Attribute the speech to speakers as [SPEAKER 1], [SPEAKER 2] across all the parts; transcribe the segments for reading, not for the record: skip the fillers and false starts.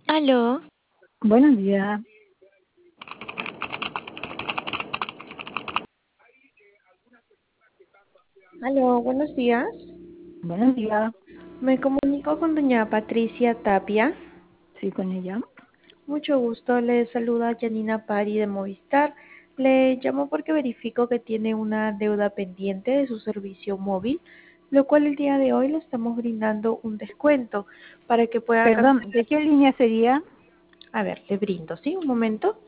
[SPEAKER 1] Aló,
[SPEAKER 2] Buenos días.
[SPEAKER 3] Aló, buenos días.
[SPEAKER 2] Buenos días.
[SPEAKER 3] Me comunico con doña Patricia Tapia.
[SPEAKER 2] Sí, con ella.
[SPEAKER 3] Mucho gusto, le saluda Janina Pari de Movistar. Le llamo porque verifico que tiene una deuda pendiente de su servicio móvil, lo cual el día de hoy le estamos brindando un descuento para que pueda
[SPEAKER 2] Perdón,
[SPEAKER 3] cancelar.
[SPEAKER 2] ¿de qué línea sería?
[SPEAKER 3] A ver, le brindo, ¿sí? Un momento.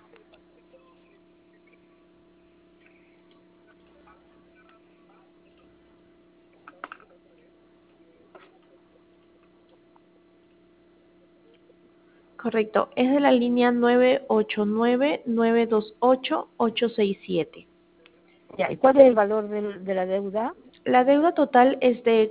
[SPEAKER 3] Correcto, es de la línea 989-928-867.
[SPEAKER 2] Ya, ¿y cuál es el valor de la deuda?
[SPEAKER 3] La deuda total es de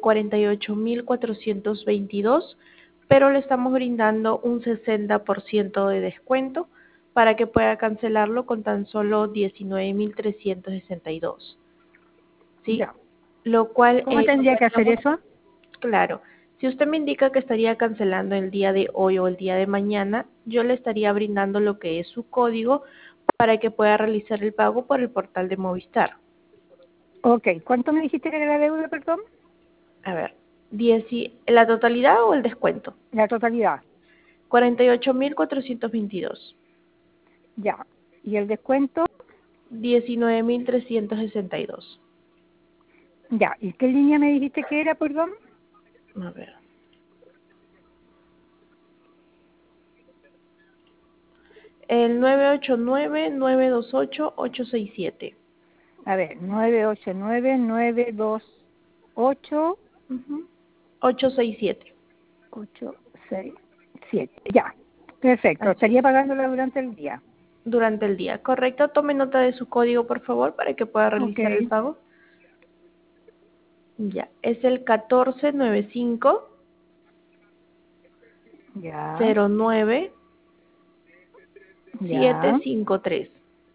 [SPEAKER 3] 48.422, pero le estamos brindando un 60% de descuento para que pueda cancelarlo con tan solo 19.362, ¿sí?
[SPEAKER 2] Ya.
[SPEAKER 3] Lo cual,
[SPEAKER 2] ¿Cómo tendría que hacer eso?
[SPEAKER 3] claro, si usted me indica que estaría cancelando el día de hoy o el día de mañana, yo le estaría brindando lo que es su código para que pueda realizar el pago por el portal de Movistar.
[SPEAKER 2] Ok, ¿cuánto me dijiste que era la deuda, perdón?
[SPEAKER 3] A ver, ¿la totalidad o el descuento?
[SPEAKER 2] La totalidad.
[SPEAKER 3] 48.422.
[SPEAKER 2] Ya. ¿Y el descuento?
[SPEAKER 3] 19.362.
[SPEAKER 2] Ya. ¿Y qué línea me dijiste que era, perdón?
[SPEAKER 3] A ver. El 989-928-867.
[SPEAKER 2] A ver, 989-928-867.
[SPEAKER 3] 867.
[SPEAKER 2] Ya. Perfecto.
[SPEAKER 3] Así es.
[SPEAKER 2] Estaría pagándola durante el día.
[SPEAKER 3] Durante el día. Correcto. Tome nota de su código, por favor, para que pueda
[SPEAKER 2] Ok.
[SPEAKER 3] realizar el pago. Ya. Es el 1495
[SPEAKER 2] Ya.
[SPEAKER 3] 09
[SPEAKER 2] Ya.
[SPEAKER 3] 753.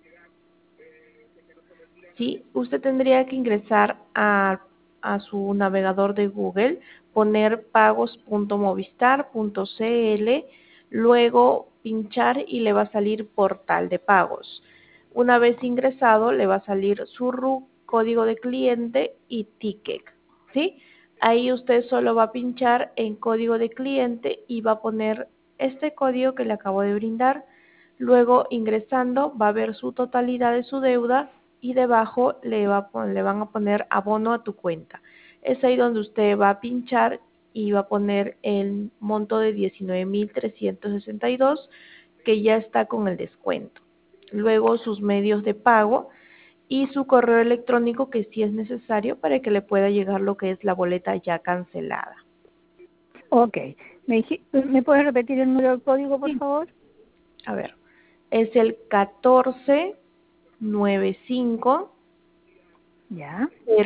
[SPEAKER 3] ¿Sí? Usted tendría que ingresar a su navegador de Google, poner pagos.movistar.cl, luego pinchar y le va a salir portal de pagos. Una vez ingresado, le va a salir su código de cliente y ticket, ¿sí? Ahí usted solo va a pinchar en código de cliente y va a poner este código que le acabo de brindar. Luego, ingresando, va a ver su totalidad de su deuda y debajo le van a poner abono a tu cuenta. Es ahí donde usted va a pinchar y va a poner el monto de 19.362 que ya está con el descuento. Luego sus medios de pago y su correo electrónico que sí es necesario para que le pueda llegar lo que es la boleta ya cancelada.
[SPEAKER 2] Ok. ¿Me puedes repetir el número del código, por favor?
[SPEAKER 3] A ver, es el 1495
[SPEAKER 2] Ya.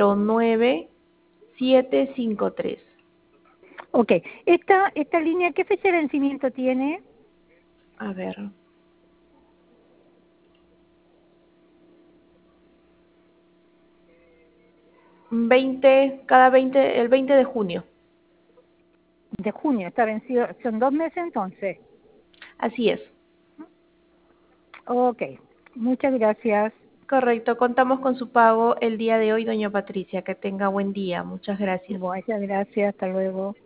[SPEAKER 3] 09753.
[SPEAKER 2] Ok. ¿Esta línea qué fecha de vencimiento tiene?
[SPEAKER 3] A ver, el 20 de junio.
[SPEAKER 2] De junio. Está vencido. Son 2 meses entonces.
[SPEAKER 3] Así es.
[SPEAKER 2] Ok. Muchas gracias.
[SPEAKER 3] Correcto, contamos con su pago el día de hoy, doña Patricia. Que tenga buen día. Muchas gracias.
[SPEAKER 2] Muchas gracias. Hasta luego.